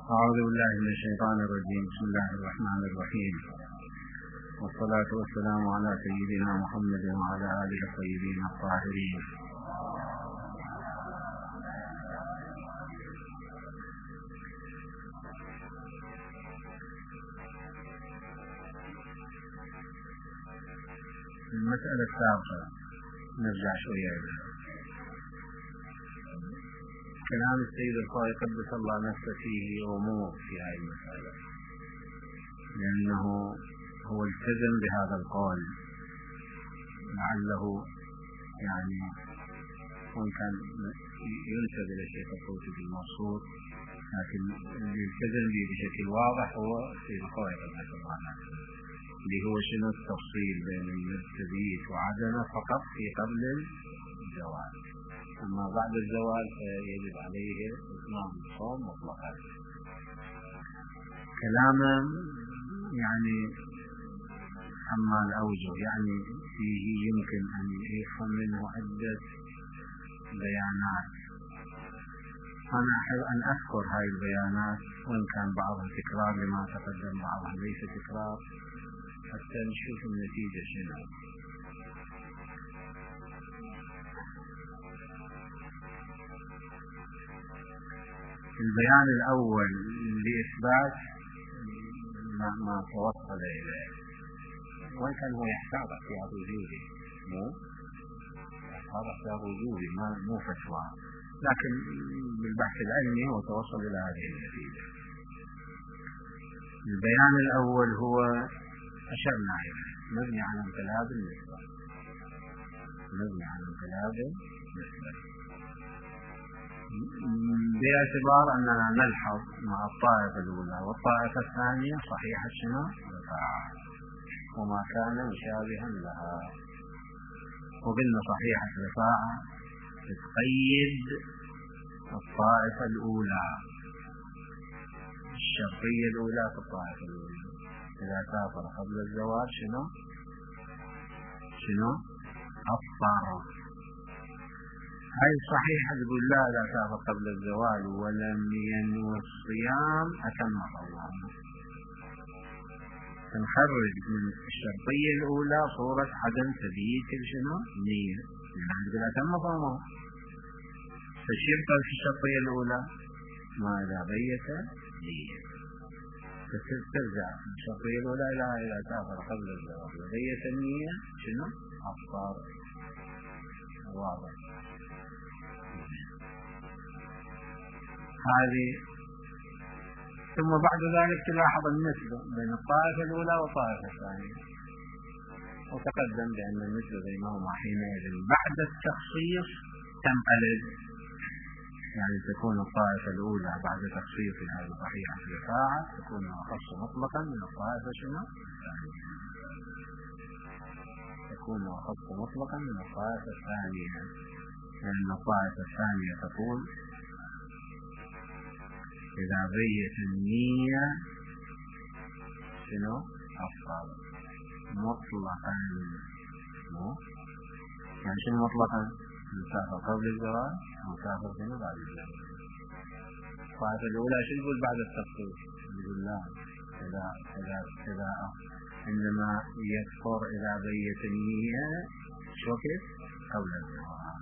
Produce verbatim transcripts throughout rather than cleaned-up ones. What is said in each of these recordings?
أعوذ بالله من الشيطان الرجيم. بسم الله الرحمن الرحيم، والصلاة والسلام على سيدنا محمد وعلى آله الطيبين الطاهرين. المسألة السابقة نرجع شوية إليها. كلام السيد الخوئي قدس الله نفسه فيه غموض في هذه المسألة، لأنه هو التزم بهذا القول، لعله يعني وإن كان ينسب إلى الشيخ الطوسي بالموصول، لكن اللي التزم به بشكل واضح هو السيد الخوئي قدس الله نفسه، اللي هو شنو التفصيل بين المبتدئ وعدمه فقط في قبل الزواج، أما بعد الزواج يجب عليه إتمام الصوم مطلقا. كلاما يعني أما الأوجه يعني فيه يمكن أن يفهم منه عدة بيانات، أنا أحب أن أذكر هاي البيانات وإن كان بعضها تكرار لما تقدم، بعضها ليس تكرار، حتى نشوف النتيجة شنو. البيان الأول لإثبات ما, ما توصل إليه، وإن كان هو يحتاج احتياط وجودي، مو يحتاج احتياط وجودي مو فتوى، لكن بالبحث العلمي هو توصل إلى هذه النتيجة. البيان الأول هو أشرنا إليه، مبني على انقلاب النسبة، مبني على انقلاب النسبة، باعتبار أننا نلحظ مع الطائفة الأولى والطائفة الثانية صحيحة شنو؟ الرفاعة، وما كان مشابها لها. وقلنا صحيحة الرفاعة تقيد الطائفة الأولى، الشرطية الأولى في الطائفة الأولى، إذا سافر قبل الزواج شنو؟ شنو؟ أفطر. هاي صحيحة تقول لا لا سافر قبل الزواج ولم ينوي الصيام أتم صومه، تنخرج من الشرطية الأولى صورة عدم تبييت شنو؟ نية، يعني تقول أتم صومه. فالشرطة في الشرطية الأولى ما إذا بيت نية، فترجع من الشرطية الأولى إلى إذا سافر قبل الزواج وبيت النية شنو؟ أفطر. واضح هذه. ثم بعد ذلك تلاحظ النسبة بين الطائفة الأولى والطائفة الثانية، وتقدم بأن النسبة بينهما حينئذ بعد التخصيص تنقلب، يعني تكون الطائفة الأولى بعد تخصيصها بصحيحة الرفاعة تكون أخص مطلقا من الطائفة شنو؟ الثانية، تكون أخص مطلقا من الطائفة الثانية، لأن الطائفة الثانية تقول إذا بيت النية شنو؟ أفضل مطلقا. مو يعني شنو مطلقا؟ مسافر قبل الزواج، مسافر شنو بعد الزواج. الطائفة الأولى شو يقول بعد التخصيص؟ يقول لا، إذا إذا إذا عندما يكفر إذا بيت النية شو كيف؟ قبل الزواج،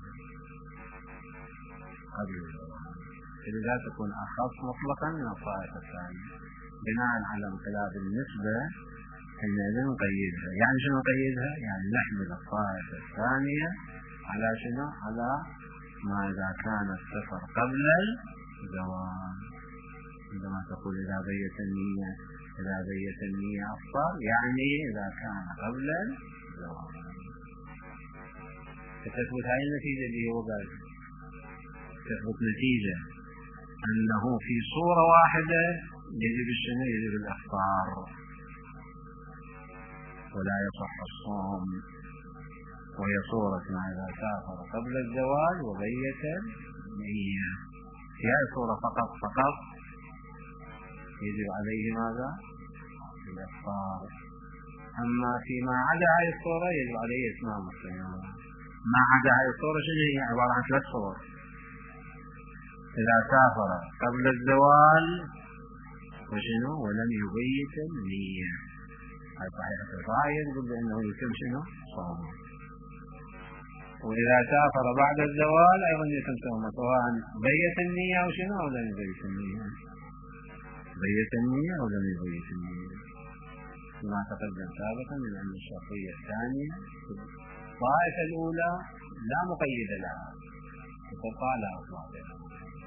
قبل الزواج، إذا تكون أخص مطلقا من الطائفة الثانية. بناء على انقلاب النسبة حينئذ نقيدها. يعني شنو نقيدها؟ يعني نحمل الطائفة الثانية على شنو؟ على ما إذا كان السفر قبل الزواج. عندما تقول إذا بيت النية إذا بيت النية أفطر، يعني إذا كان قبل الزواج. فتثبت هذه النتيجة اللي هو قال، تثبت نتيجة أنه في صورة واحدة يجب الشنو؟ يجب الإفطار ولا يصح الصوم، وهي صورة ما إذا سافر قبل الزواج وبيت النية، في هذه الصورة فقط فقط يجب عليه ماذا؟ الإفطار. أما فيما عدا هذه الصورة يجب عليه إتمام الصيام. ما عدا هذه الصورة شنو هي؟ عبارة عن ثلاث صور. إذا سافر قبل الزوال وشنو ولم يبيت النية. هذا صحيحة الرفاعة يقول بأنه يتم شنو صومه. وإذا سافر بعد الزوال أيضا يتم صومه، سواء بيت النية أو شنو أو لم يبيت النية، بيت النية أو لم يبيت النية، كما تقدم سابقا من أن الشرطية الثانية الطائفة الأولى لا مقيد لها وتبقى على أطلاقها.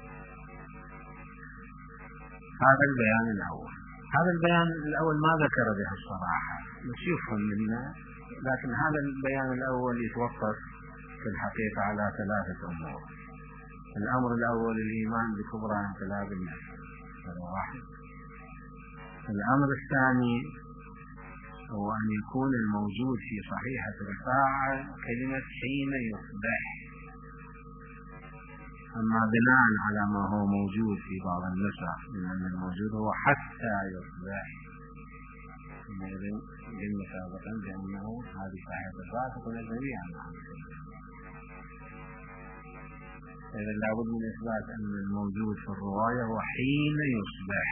هذا البيان الأول. هذا البيان الأول ما ذكر به الصراحة بس يفهم منا، لكن هذا البيان الأول يتوقف في الحقيقة على ثلاثة أمور. الأمر الأول الإيمان بكبرى انقلاب النفس، هذا واحد. الأمر الثاني هو أن يكون الموجود في صحيحة الرفاعة كلمة حين يصبح، أما بناء على ما هو موجود في بعض النسخ من أن الموجود هو حتى يصبح، قلنا سابقا بأنه هذه صحيحة الرفاعة تكون جميعا. إذا لابد من إثبات أن الموجود في الرواية هو حين يصبح.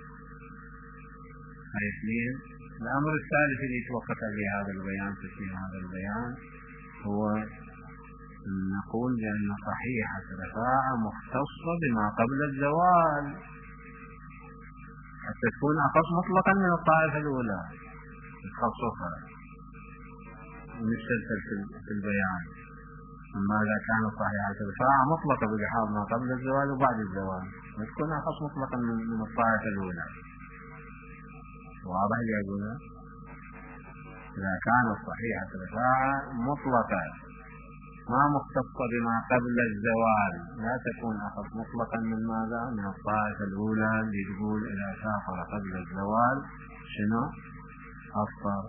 هاي اثنين. الأمر الثالث الذي توقف به هذا البيان تسمية هذا البيان هو أن نقول بأن صحيحة الرفاعة مختصة بما قبل الزوال حتى تكون أخص مطلقا من الطائفة الأولى تخصصها ونستلسل في البيان. أما إذا كانت صحيحة الرفاعة مطلقة بلحاظ ما قبل الزوال وبعد الزوال تكون أخص مطلقا من الطائفة الأولى. واضح يا أبونا؟ إذا كانت صحيحة الرفاعة مطلقة ما مختصة بما قبل الزوال لا تكون أخص مطلقا من ماذا؟ من الطائفة الأولى اللي تقول إذا سافر قبل الزوال شنو؟ أفطر.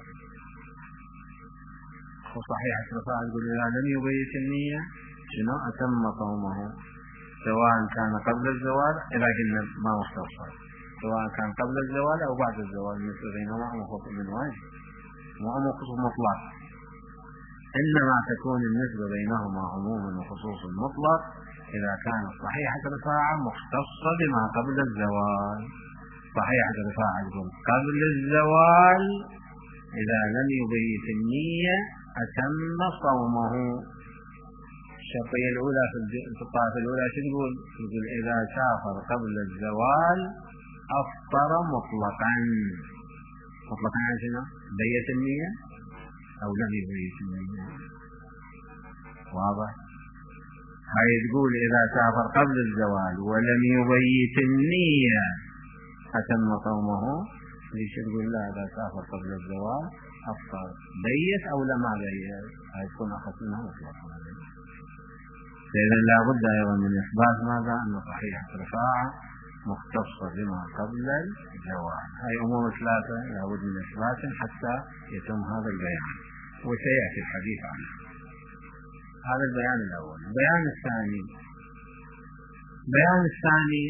وصحيحة الرفاعة تقول إذا لم يبيت النية شنو؟ أتم صومه، سواء كان قبل الزوال إذا قلنا ما مختصة، سواء كان قبل الزوال أو بعد الزوال، مثل بينهما مخصوص من وجه مو مخصوص مطلق، إنما تكون النسبة بينهما عموم وخصوص مطلق إذا كانت صحيحة الرفاعة مختصة بما قبل الزوال. صحيحة الرفاعة تقول قبل الزوال إذا لم يبيت النية أتم صومه. الشرطية الأولى في الطائفة الأولى تقول تقول إذا سافر قبل الزوال أفطر مطلقا. مطلقا عن شنو؟ بيت النية أو لم يبيت النية. واضح؟ هاي تقول إذا سافر قبل الزوال ولم يبيت النية أتم صومه. ليش تقول لا إذا سافر قبل الزوال أفطر بيت أو لما بيت؟ هاي تكون أخص منها مطلقا. إذا لابد أيضا من إثبات ماذا؟ أن صحيحة الرفاعة مختصة بما قبل الزوال. هاي أمور ثلاثة لابد من إثبات حتى يتم هذا البيان، وسيأتي الحديث عنه. هذا البيان الأول. البيان الثاني البيان الثاني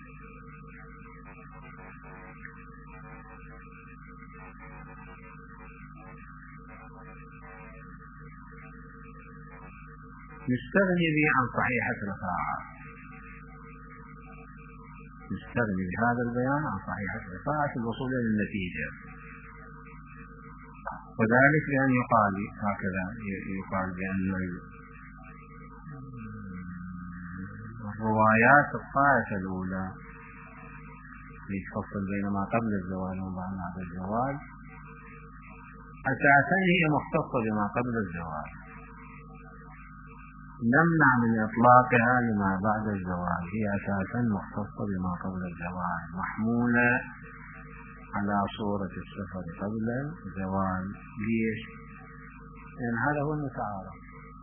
نستغني به عن صحيحة الرفاعة، نستغني بهذا البيان عن صحيحة الرفاعة في الوصول إلى النتيجة، وذلك بأن يقال هكذا يقال بأن الروايات الطائفة الأولى تفصل بين ما قبل الزوال وما بعد الزوال أساسا هي مختصة بما قبل الزوال، نمنع من إطلاقها لما بعد الزوال، هي أساسا مختصة بما قبل الزوال محمولة على صورة السفر قبل الزوال. ليش؟ لأن هذا هو المتعارف.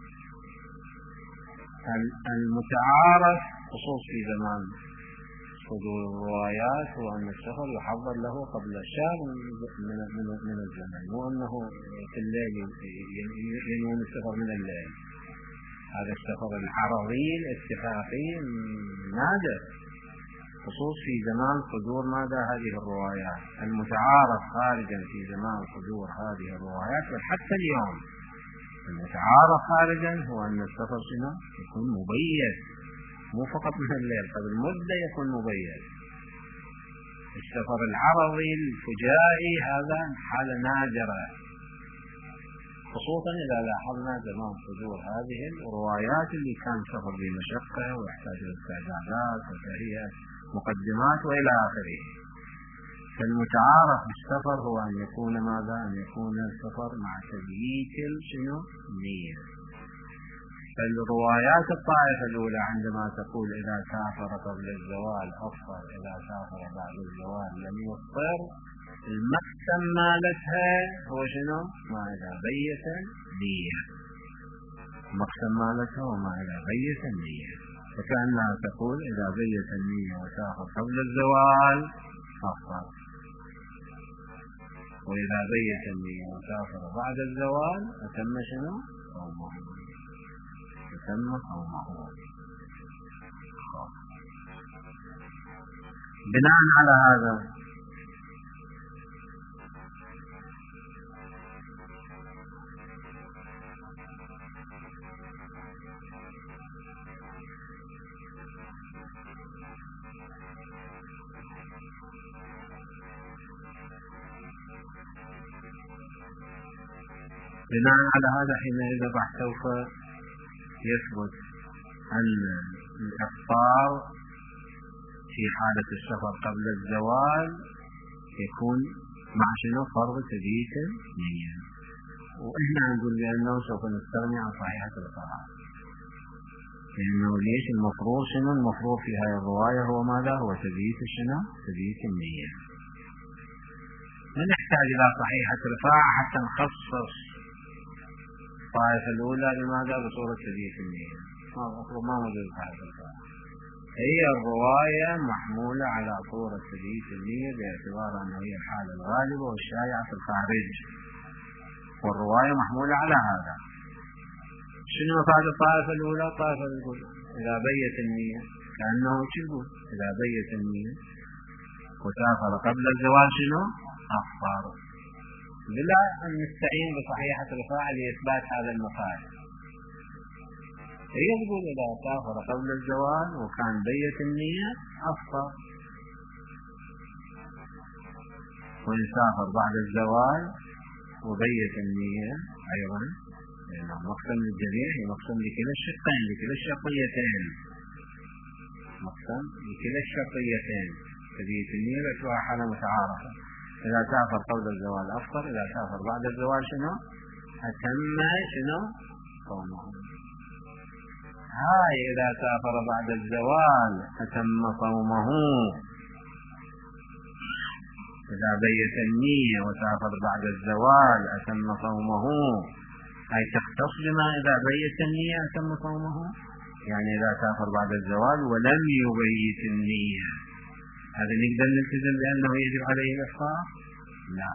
المتعارف خصوص في زمان صدور الروايات هو أن السفر يحضر له قبل الشهر من من الزمن، مو أنه في الليل ينوي السفر من الليل. هذا السفر العرضي الاتفاقي نادر خصوص في زمان صدور ماذا؟ هذه الروايات. المتعارف خارجا في زمان صدور هذه الروايات وحتى اليوم المتعارف خارجا هو أن السفر شنو؟ يكون مبيت، مو فقط من الليل، قبل مدة يكون مبيت. السفر العرضي الفجائي هذا حالة نادرة، خصوصا إذا لاحظنا زمان صدور هذه الروايات اللي كان سفر بمشقة ويحتاج إلى استعدادات وتهيئة مقدمات وإلى آخره. فالمتعارف بالسفر هو أن يكون ماذا؟ أن يكون السفر مع تبييت شنو؟ النية. فالروايات الطائفة الأولى عندما تقول إذا سافر قبل الزوال أفطر، إذا سافر بعد الزوال لم يفطر، المقسم مالتها هو شنو؟ ما إذا بيت النية. المقسم مالتها وما إذا بيت النية، فكأنها تقول إذا بيت النية وسافر قبل الزوال أفطر، وإذا بيت النية وسافر بعد الزوال أتم شنو؟ صومه. أتم صومه. بناء على هذا بناء على هذا حينئذ راح سوف يثبت أن الإفطار في حالة السفر قبل الزوال يكون مع شنو؟ فرض تبييت النية. وإحنا نقول بأنه سوف نستغني عن صحيحة القراءة، لأنه ليش المفروض شنو؟ المفروض في هذه الرواية هو ماذا؟ هو تبييت شنو؟ تبييت النية. لا نحتاج إلى صحيحة القراءة حتى نخصص الطائفة الأولى لماذا؟ بصورة تبييت النية. ما موجود صحيحة القراءة. هي الرواية محمولة على صورة تبييت النية باعتبار أنها هي الحالة الغالبة والشائعة في الخارج، والرواية محمولة على هذا. شنو مفاد الطائفة الأولى؟ الطائفة الأولى إذا بيت النية كأنه تقول إذا بيت النية وسافر قبل الزوال شنو؟ أفطر، بلا أن نستعين بصحيحة الرفاعة لإثبات هذا المفاد. هي تقول إذا سافر قبل الزوال وكان بيت النية أفطر، وإن سافر بعد الزوال وبيت النية أيضا، لأنه مقسم للجميع، هي مقسم لكلا الشقين لكلا الشرطيتين، مقسم لكلا الشرطيتين. تبيت النية باعتبار حالة متعارفة. إذا سافر قبل الزوال أفطر، إذا سافر بعد الزوال شنو؟ أتم شنو؟ صومه. هاي إذا سافر بعد الزوال أتم صومه. إذا بيت النية وسافر بعد الزوال أتم صومه، هاي تختص بما إذا بيت النية أتم صومه، يعني إذا سافر بعد الزوال ولم يبيت النية، هذا نقدر نلتزم بأنه يجب عليه الإفطار؟ لا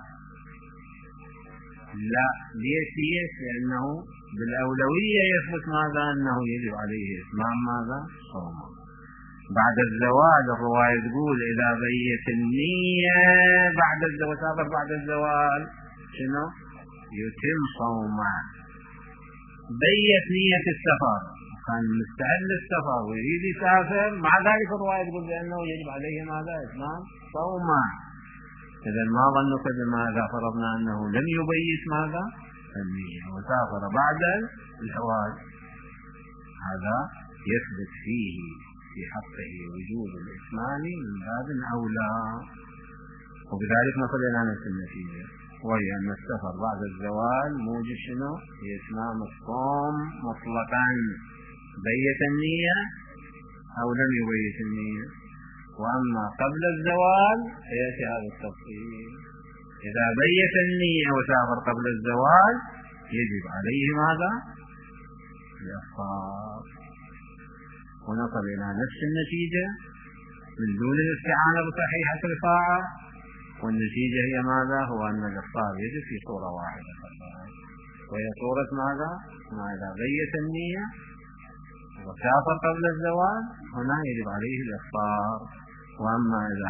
لا. ليش ليش؟ لأنه بالأولوية يثبت ماذا؟ أنه يجب عليه إتمام ماذا؟ صومه. بعد الزوال الرواية تقول إذا بيت النية بعد الزوال سافر بعد الزوال شنو؟ يتم صومه. بيت نية السفر، كان مستعد للسفر ويريد يسافر، مع ذلك الرواية تقول بأنه يجب عليه ماذا؟ إتمام صومه. إذا ما ظنك بما إذا فرضنا أنه لم يبيت ماذا؟ النية وسافر بعد الزوال، هذا يثبت فيه في حقه وجود الإتمام من باب أولى. وبذلك نصل إلى نفس النتيجة، وهي أن السفر بعد الزوال موجب شنو؟ إتمام الصوم مطلقا، بيت النية أو لم يبيت النية. وأما قبل الزوال فيأتي هذا التفصيل. إذا بيت النية وسافر قبل الزوال يجب عليه ماذا؟ الإفطار. ونصل إلى نفس النتيجة من دون الاستعانة بصحيحة الرفاعة، والنتيجة هي ماذا؟ هو أن الإفطار يجب في صورة واحدة فقط، وهي صورة ماذا؟ ما إذا بيت النية وسافر قبل الزوال هنا يجب عليه الإفطار. وأما إذا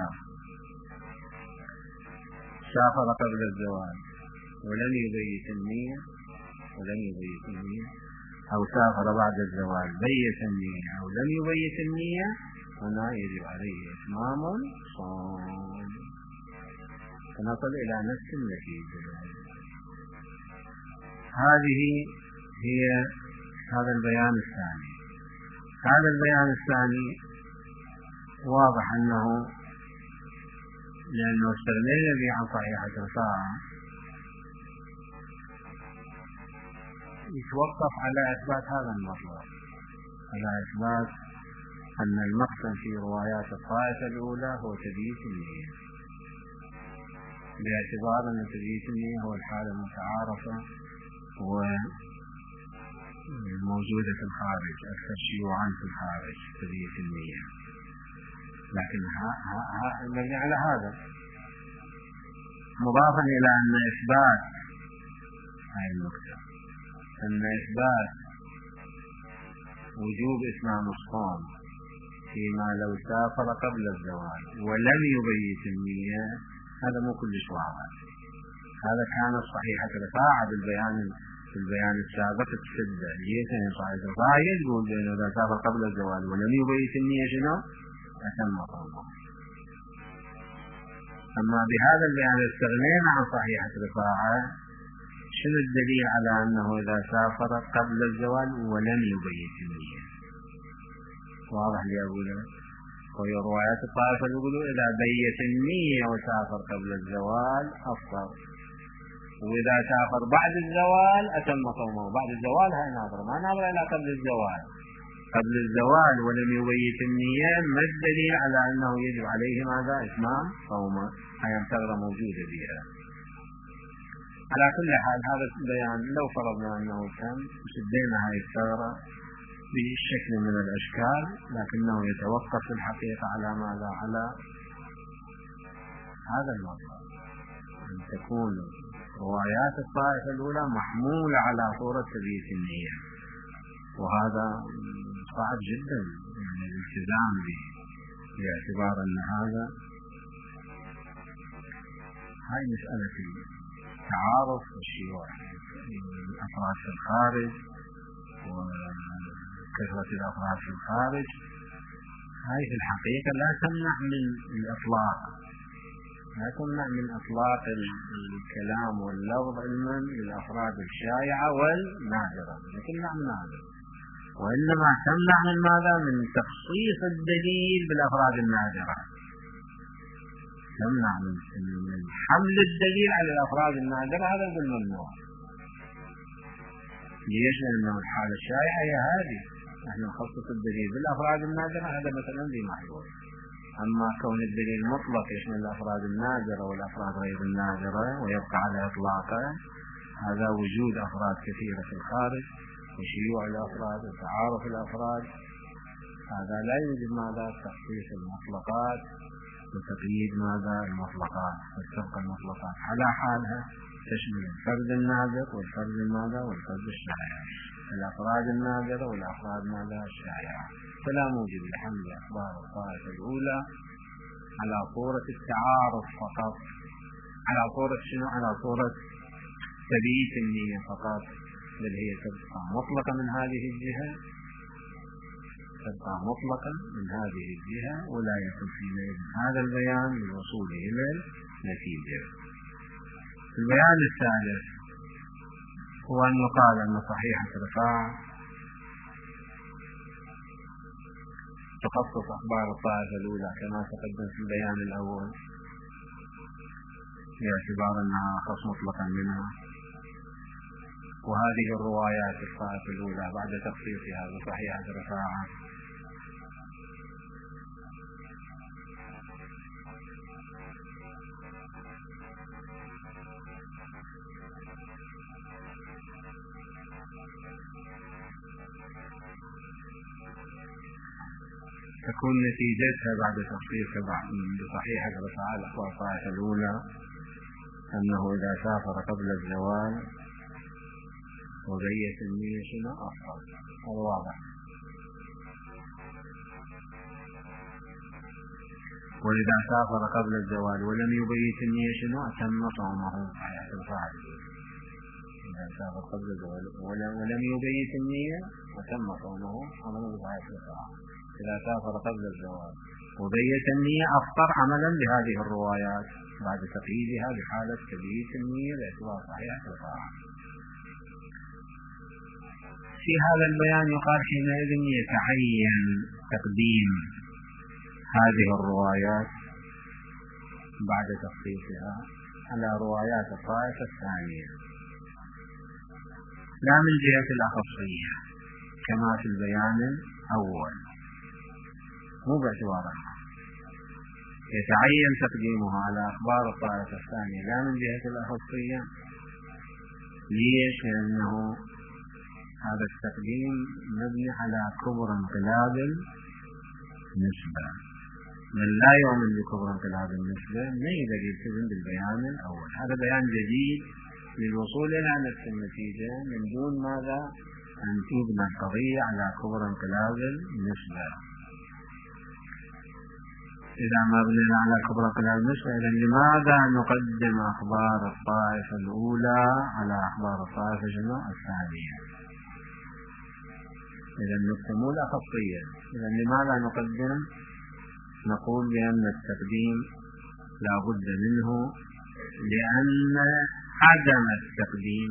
سافر قبل الزوال ولم يبيت النية ولم يبيت النية أو سافر بعد الزوال بيت النية أو لم يبيت النية، هنا يجب عليه إتمام الصوم، فنصل إلى نفس النتيجة. هذه هي هذا البيان الثاني. هذا البيان الثاني واضح أنه لأنه استغنينا به عن صحيحة الرفاعة يتوقف على إثبات هذا المطلب، على إثبات أن المقسم في روايات الطائفة الأولى هو تبييت النية، باعتبار أن تبييت النية هو الحالة المتعارفة وموجودة في الخارج، أكثر شيوعا في الخارج تبييت النية. لكن مبني على هذا، مضافا إلى أن إثبات هاي النقطة، أن إثبات وجوب إتمام الصوم فيما لو سافر قبل الزواج ولم يبيت النية هذا مو كلش واضح. هذا كان صحيحة الرفاعة بالبيان في البيان السابق تسد ليس صحيحة الرفاعة يقول بأنه إذا سافر قبل الزواج ولم يبيت النية شنو؟ أتم صومه. أما بهذا البيان استغنينا عن صحيحة الرفاعة. شنو الدليل على أنه إذا سافر قبل الزواج ولم يبيت النية؟ واضح لي أقوله. وهي روايات الطائفة يقولوا إذا بيت النية وسافر قبل الزوال أفطر، وإذا سافر بعد الزوال أتم صومه. بعد الزوال هاي ناظرة، ما ناظرة إلى قبل الزوال. قبل الزوال ولم يبيت النية ما الدليل على أنه يجب عليه ماذا؟ إتمام صومه. هاي ثغرة موجودة بها. على كل حال هذا البيان لو فرضنا أنه تم وسدينا هاي الثغرة بشكل من الأشكال، لكنه يتوقف في الحقيقة على ماذا؟ على هذا المطلب، أن تكون روايات الطائفة الأولى محمولة على صورة تبييت النية، وهذا صعب جدا يعني الالتزام به، باعتبار أن هذا هاي مسألة التعارف والشيوع الأفراد في الخارج وكثرة الأفراد في الخارج، هاي في الحقيقة لا تمنع من الإطلاق، لا تمنع من إطلاق الكلام واللفظ علما للأفراد الشائعة والنادرة، لا تمنع من هذا، وإنما تمنع من ماذا؟ من تخصيص الدليل بالأفراد النادرة، تمنع من حمل الدليل على الأفراد النادرة، هذا بالممنوع. ليش؟ لأنه الحالة الشائعة هي هذه، نحن نخصص الدليل بالأفراد النادرة، هذا مثلا ذي محظور. أما كون الدليل مطلق يشمل الأفراد النادرة والأفراد غير النادرة ويبقى على إطلاقه، هذا وجود أفراد كثيرة في الخارج وشيوع الأفراد وتعارف الأفراد، هذا لا يوجد ماذا؟ تخصيص المطلقات وتقييد ماذا؟ المطلقات، وتبقى المطلقات على حالها تشمل الفرد النادر والفرد ماذا؟ والفرد الشائع، الأفراد النادرة والأفراد ماذا؟ الشائعة. فلا موجب لحمل أخبار الطائفة الأولى على صورة التعارف فقط، على صورة شنو؟ على صورة تبييت النية فقط، بل هي تبقى مطلقة من هذه الجهة، تبقى مطلقا من هذه الجهة، ولا يكون فيه هذا البيان للوصول إلى النتيجة. البيان الثالث هو أن يقال أن صحيحة الرفاعة تخصص أخبار الطائفة الأولى كما تقدم في البيان الأول، باعتبار أنها أخص مطلقا منها، وهذه الروايات الطائفة الأولى بعد تخصيصها بصحيحة الرفاعة تكون نتيجتها بعد تخصيصها بصحيحة الرفاعة الأخبار الطائفة الأولى أنه إذا سافر قبل الزوال وبيت النية شنو؟ أفضل. هذا واضح. وإذا سافر قبل الزوال ولم يبيت النية شنو؟ أتم صومه. صحيحة الرفاعة إذا سافر قبل الزوال ولم يبيت النية أتم صومه. هذا من صحيحة الرفاعة. إذا سافر قبل الزوال وبيت النية أفطر عملا بهذه الروايات بعد تقييدها بحالة تبييت النية باعتبار صحيحة الطاعة. في هذا البيان يقال حينئذ يتعين تقديم هذه الروايات بعد تخصيصها على روايات الطائفة الثانية، لا من جهة الأخصية كما في البيان الأول، مو باعتبارها. يتعين تقديمها على أخبار الطائفة الثانية لا من جهة الأخصية. ليش؟ لأنه هذا التقديم مبني على كبر انقلاب النسبة، من لا يؤمن بكبر انقلاب النسبة ما يقدر يلتزم بالبيان الأول. هذا بيان جديد للوصول إلى نفس النتيجة من دون ماذا أن تبنى القضية على كبر انقلاب النسبة. إذا ما بنينا على كبر انقلاب النسبة، إذا لماذا نقدم أخبار الطائفة الأولى على أخبار الطائفة الثانية؟ إذا نقدم الأخصية. إذا لماذا نقدم؟ نقول بأن التقديم لا بد منه، لأن عدم التقديم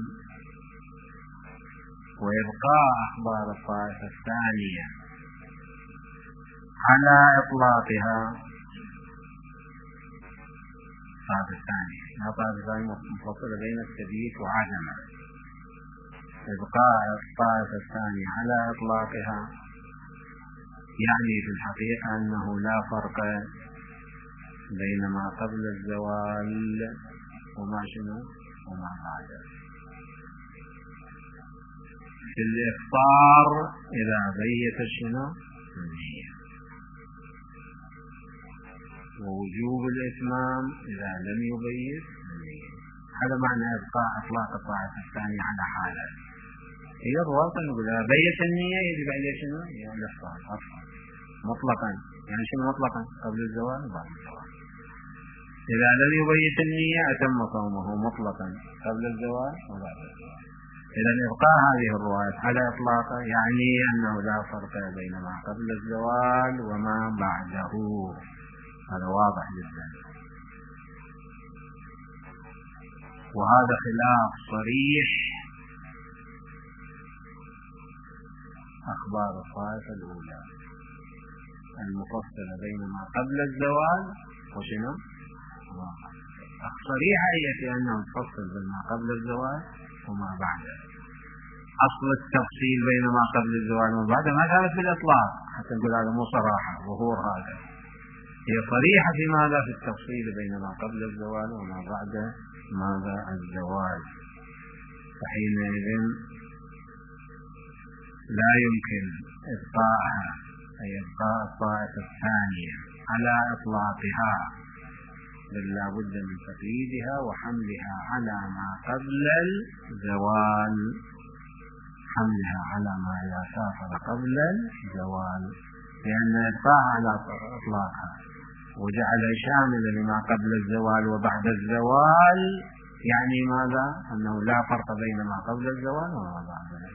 وإبقاء أخبار الطائفة الثانية على إطلاقها الطائفة الثانية لا الطائفة الثانية مفصلة بين التبييت وعدمه. إبقاء الطائفة الثانية على إطلاقها يعني في الحقيقة أنه لا فرق بين ما قبل الزوال وما شنو وما بعده. في الإفطار إذا بيت شنو النية، ووجوب الإتمام إذا لم يبيت النية. هذا معنى إبقاء إطلاق الطائفة الثانية على حالة. هي الواقع نقول إذا بيت النية يجب عليه شنو؟ يعني الإفطار مطلقا. يعني شنو مطلقا؟ قبل الزوال وبعد الزوال. إذا لم يبيت النية أتم صومه مطلقا قبل الزوال وبعد الزوال. إذا إبقاء هذه الروايات على إطلاقها يعني أنه لا فرق بين ما قبل الزوال وما بعده. هذا واضح جدا، وهذا خلاف صريح أخبار الطائفة الأولى المفصلة بين ما قبل الزوال وشنو صريحة هي في أنه تفصل بين ما قبل الزوال وما بعده. أصل التفصيل بين ما قبل الزوال وما بعده ما كانت بالإطلاق، حتى نقول هذا مو صراحة ظهور، هذا هي صريحة في ماذا في التفصيل بين ما قبل الزوال وما بعد ماذا الزوال. فحينئذ لا يمكن إبقاءها أي إبقاء الطائفة الثانية على إطلاقها، بل لا بد من تقييدها وحملها على ما قبل الزوال، حملها على ما لا سافر قبل الزوال، لأن إبقاءها على إطلاقها وجعل شاملا لما قبل الزوال وبعد الزوال يعني ماذا؟ أنه لا فرق بين ما قبل الزوال وما بعده.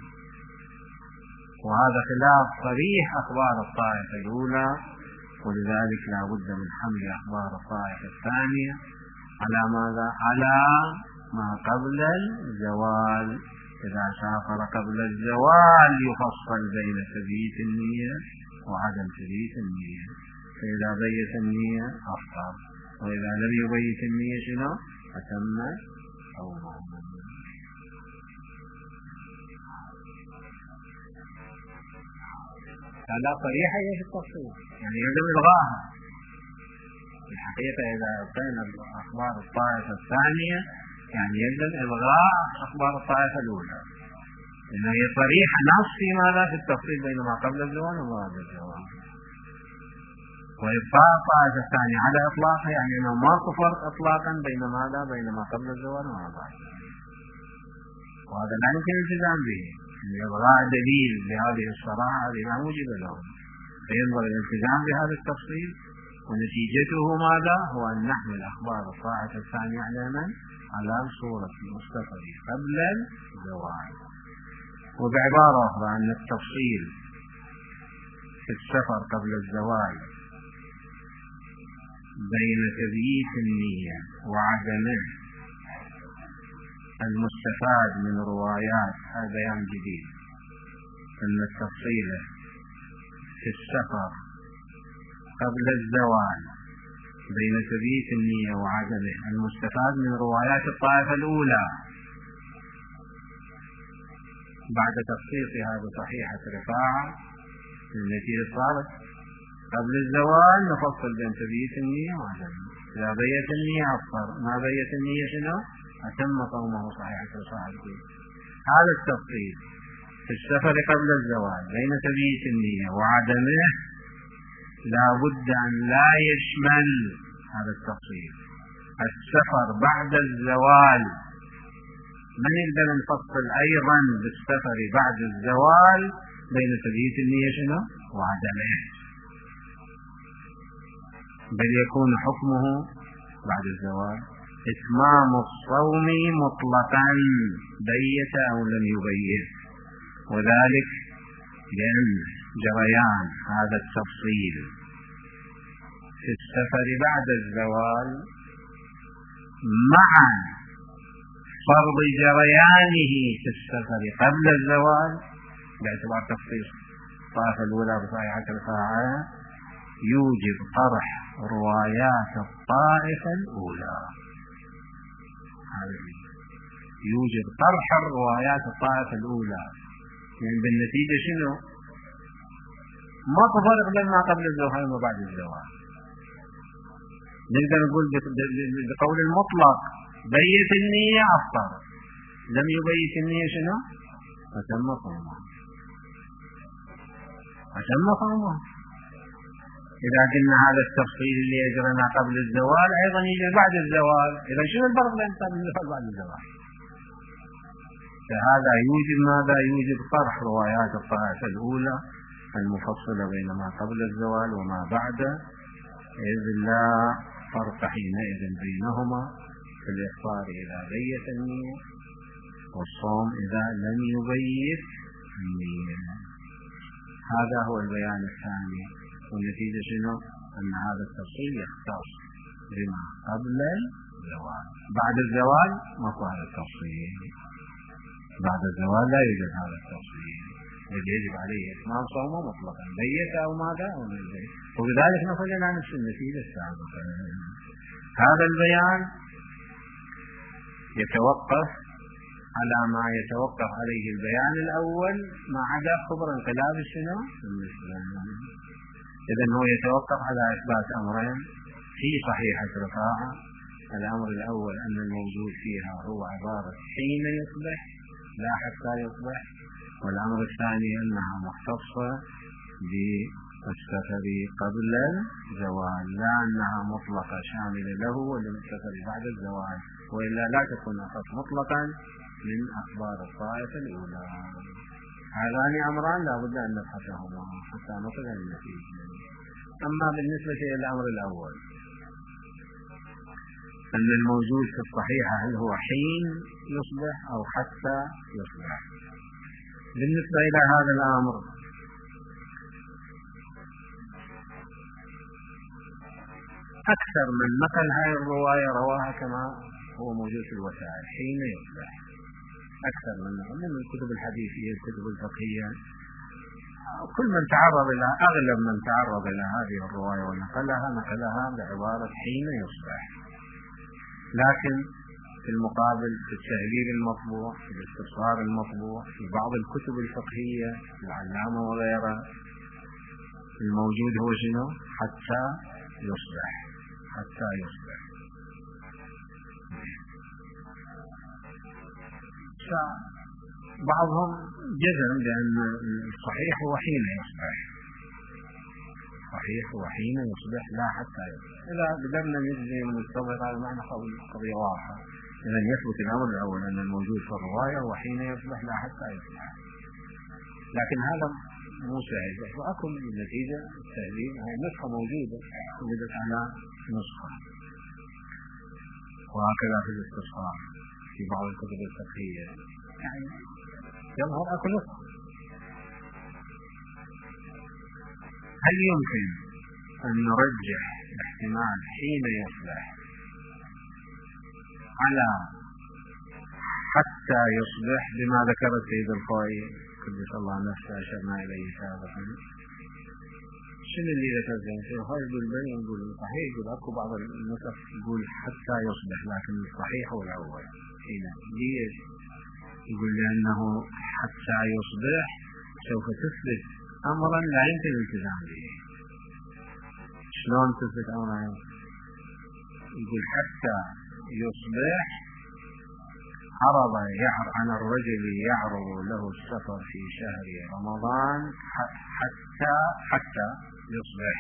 وهذا خلاف صريح أخبار الطائفة الأولى، ولذلك لا بد من حمل أخبار الطائفة الثانية على ماذا؟ على ما قبل الزوال. إذا سافر قبل الزوال يفصل بين تبييت النية وعدم تبييت النية، فإذا بيت النية أفطر، وإذا لم يبيت النية شنو؟ أتم صومه. لا صريحة هي في التفصيل، يعني يجب إلغاءها. الحقيقة إذا أبقينا أخبار الطائفة الثانية يعني يجب إلغاء أخبار الطائفة الأولى، لأن هي صريحة نص في ماذا في التفصيل بين ما قبل الزوال وما بعد الزوال. وإبقاء الطائفة الثانية على إطلاقها يعني أنه ما فرق إطلاقا بين ماذا بين ما قبل الزوال وما بعد. وهذا لا يمكن الالتزام به، إلغاء دليل لهذه الصراحة هذه لا موجب له، فينبغي الالتزام بهذا التفصيل. ونتيجته ماذا؟ هو أن نحمل أخبار الطائفة الثانية على من؟ على صورة المستقر قبل الزوال. وبعبارة أخرى أن التفصيل في السفر قبل الزوال بين تبييت النية وعدمه المستفاد من روايات هذا بيان جديد أن التفصيل في السفر قبل الزوال بين تبييت النية وعدمه المستفاد من روايات الطائفة الأولى بعد تخصيصها بصحيحة رفاعة النتيجة صارت قبل الزوال نفصل بين تبييت النية وعدمه. إذا بيت النية أفطر، ما بيت النية شنو؟ أتم صومه صحيحة رفاعة. هذا التفصيل في السفر قبل الزوال بين تبييت النية وعدمه لا بد أن لا يشمل هذا التفصيل السفر بعد الزوال. من يقدر نفصل أيضا بالسفر بعد الزوال بين تبييت النية شنو وعدمه، بل يكون حكمه بعد الزوال إتمام الصوم مطلقا بيت أو لم يبيت، وذلك لأن جريان هذا التفصيل في السفر بعد الزوال مع فرض جريانه في السفر قبل الزوال باعتبار تخصيص الطائفة الأولى بصحيحة رفاعة يوجب طرح روايات الطائفة الأولى. يوجب طرح الروايات الطائفة الأولى، يعني بالنتيجة شنو؟ ما تفرق بين ما قبل الزوال وما بعد الزوال. نقدر نقول بقول المطلق بيت النية أفطر، لم يبيت النية شنو؟ أتم صومه أتم صومه. إذا قلنا هذا التفصيل اللي يجرنا قبل الزوال أيضا يجي بعد الزوال، إذا شنو الفرق بين قبل الزوال وبعد الزوال؟ فهذا يوجب ماذا؟ يوجب طرح روايات الطائفة الأولى المفصلة بين ما قبل الزوال وما بعده، إذ لا فرق حينئذ بينهما في الإفطار إذا بيت النية والصوم إذا لم يبيت النية. هذا هو البيان الثاني، والنتيجة شنو؟ أن هذا التفصيل يختص بما قبل الزوال. بعد الزوال ما هو هذا التفصيل، بعد الزوال لا يوجد هذا التفصيل، يجب عليه إتمام صومه مطلقا بيت أو ماذا أو من البيت، وبذلك نخرج عن نفس النتيجة السابقة. هذا البيان يتوقف على ما يتوقف عليه البيان الأول ما عدا خبر انقلاب الشنو الإسلام. إذن هو يتوقف على إثبات أمرين في صحيحة رفاعة. الأمر الأول أن الموجود فيها هو عبارة حين يصبح لا حتى يصبح، والأمر الثاني أنها مختصة بالسفر قبل الزوال لا أنها مطلقة شاملة له وللسفر بعد الزوال، وإلا لا تكون أخف مطلقا من أخبار الطائفة الأولى. هذان أمران لا بد أن نبحثهما حتى نصل إلى النتيجة. أما بالنسبة إلى الأمر الأول أن الموجود في الصحيحة هل هو حين يصبح أو حتى يصبح، بالنسبة إلى هذا الأمر أكثر من نقل هذه الرواية رواها كما هو موجود في الوسائل حين يصبح. أكثر من من الكتب الحديثية الكتب الفقهية كل من تعرض إلى أغلب من تعرض إلى هذه الرواية ونقلها نقلها بعبارة حين يصبح. لكن في المقابل في التهذيب المطبوع في الاستبصار المطبوع في بعض الكتب الفقهية العلامة وغيرها الموجود هو شنو؟ حتى يصبح حتى يصبح. بعضهم جزم بأن الصحيح هو حين يصبح، صحيح هو حين يصبح لا حتى يصبح. إذا قدرنا نجزم ونستوعب هذا المعنى قضية واضحة. إذا يثبت الأمر الأول أن الموجود في الرواية هو حين يصبح لا حتى يصبح، لكن هذا مو سهل. وأكو النتيجة التهذيب هي نسخة موجودة وجدت على نسخة، وهكذا في الاستصحاب في بعض الكتب الفقهية يعني يظهر أكو نسخة. هل يمكن أن نرجح احتمال حين يصبح على حتى يصبح بما ذكر السيد الخوئي قدس الله نفسه أشرنا إليه سابقا؟ شنو اللي ذكر السيد الخوئي؟ يقول بل يقول صحيح، يقول أكو بعض النسخ يقول حتى يصبح، لكن الصحيح هو الأول. هنا ليش؟ يقول لأنه حتى يصبح سوف تثبت أمرا لا يمكن الالتزام به. شلون تثبت أمرا؟ يقول حتى يصبح عرض عن الرجل يعرض له السفر في شهر رمضان حتى حتى يصبح.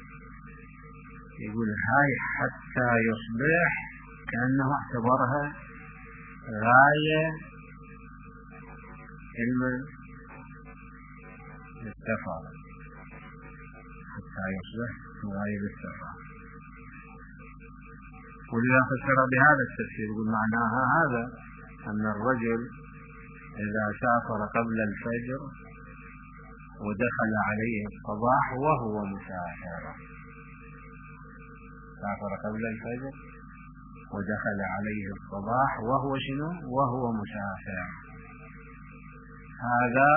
يقول هاي حتى يصبح كأنه اعتبرها غاية علم السفر، حتى يصبح غاية السفر، ولذا فسر بهذا التفسير. يقول معناها هذا أن الرجل إذا سافر قبل الفجر ودخل عليه الصباح وهو مسافر، سافر قبل الفجر ودخل عليه الصباح وهو شنو؟ وهو مسافر، هذا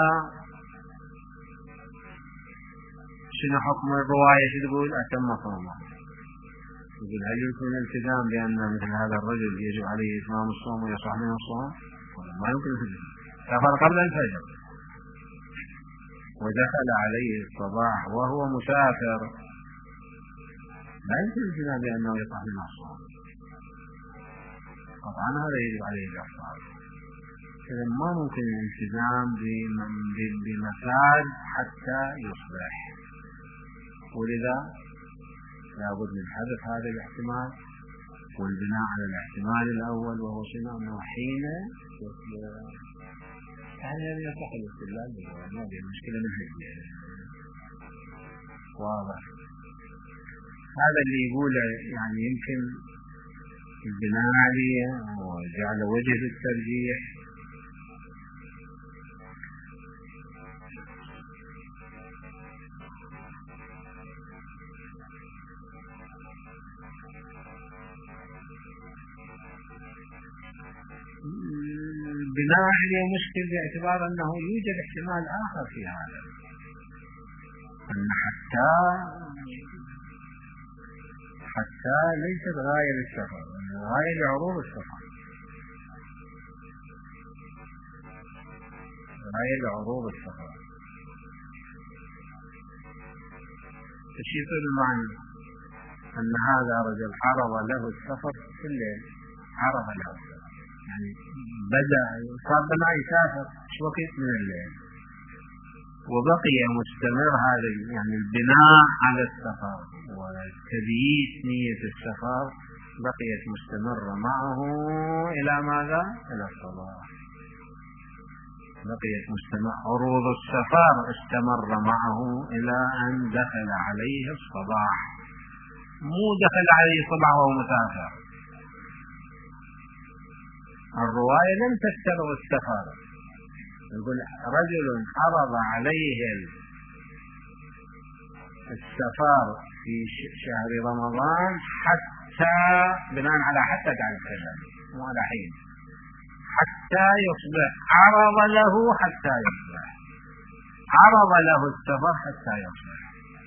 شنو حكم الرواية؟ تقول أتم صومه. يقول هل يمكن الالتزام بأن مثل هذا الرجل يجب عليه إتمام الصوم ويصح من الصوم؟ ما يمكن الالتزام. سافر قبل الفجر ودخل عليه الصباح وهو مسافر، لا يمكن الالتزام بأنه يصح من الصوم، طبعا هذا يجب عليه الإفطار. إذا ما ممكن الالتزام بمفاد حتى يصبح، ولذا لابد من حذف هذا الاحتمال والبناء على الاحتمال الأول، وهو شنو؟ أنه حين يصبح. يعني هذا يصح الاستدلال بالرواية، ما في مشكلة نهائية، واضح. هذا اللي يقوله يعني يمكن البناء عليه وجعل وجه الترجيح. البناء عليه مشكل باعتبار أنه يوجد احتمال آخر في هذا، أن حتى حتى ليست غاية للسفر، غاية لعروض السفر، غاية لعروض السفر. الشيء المعنى أن هذا رجل عرض له السفر في الليل، عرض له السفر يعني بدأ صار بنا يسافر وقت من الليل، وبقي مستمر هذا يعني البناء على السفر وتبييت نية السفر بقيت مستمرة معه إلى ماذا؟ إلى الصباح. بقيت مستمر، عروض السفر استمر معه إلى أن دخل عليه الصباح، مو دخل عليه الصباح وهو مسافر. الرواية لم تستبق السفر، يقول رجل عرض عليه السفر في شهر رمضان حتى بناء على حتى قاعد يتكلم مو على حين، حتى يصبح، عرض له حتى يصبح، عرض له السفر حتى يصبح.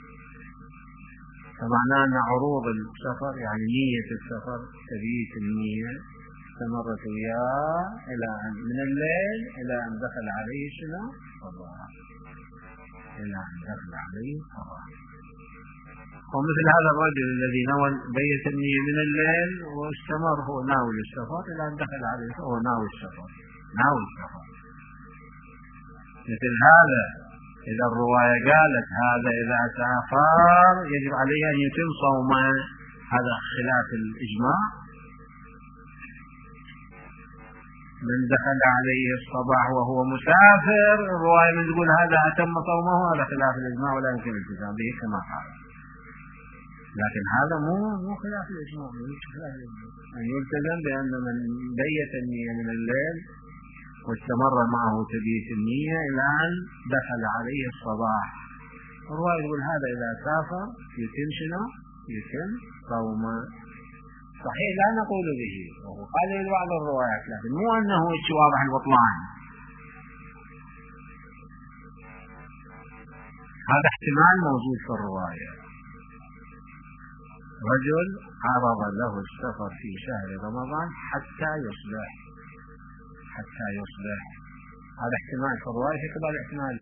فمعناه أن عروض السفر يعني نية السفر تبييت النية استمرت وياه إلى أن من الليل إلى أن دخل عليه شنو؟ الصباح، إلى أن دخل عليه الصباح. ومثل هذا الرجل الذي نوى بيت النية من الليل واستمر هو ناوي السفر إلى أن دخل عليه، هو ناوي السفر، ناوي السفر. مثل هذا إذا الرواية قالت هذا إذا سافر يجب عليه أن يتم صومه، هذا خلاف الإجماع. من دخل عليه الصباح وهو مسافر، الرواية من تقول هذا أتم صومه، هذا خلاف الإجماع ولا يمكن الالتزام به كما قال. لكن هذا مو مو خلاف الإجماع، أن يلتزم بأن من بيت النية من الليل واستمر معه تبييت النية إلى أن دخل عليه الصباح، الرواية يقول هذا إذا سافر يتم شنو؟ يتم صومه. صحيح لا نقول به، وقال بعض الروايات، لكن مو أنه واضح البطلان. هذا احتمال موجود في الرواية. رجل عرض له السفر في شهر رمضان حتى يصبح حتى يصبح هذا احتمال في الرواية، في كبار الاحتمال.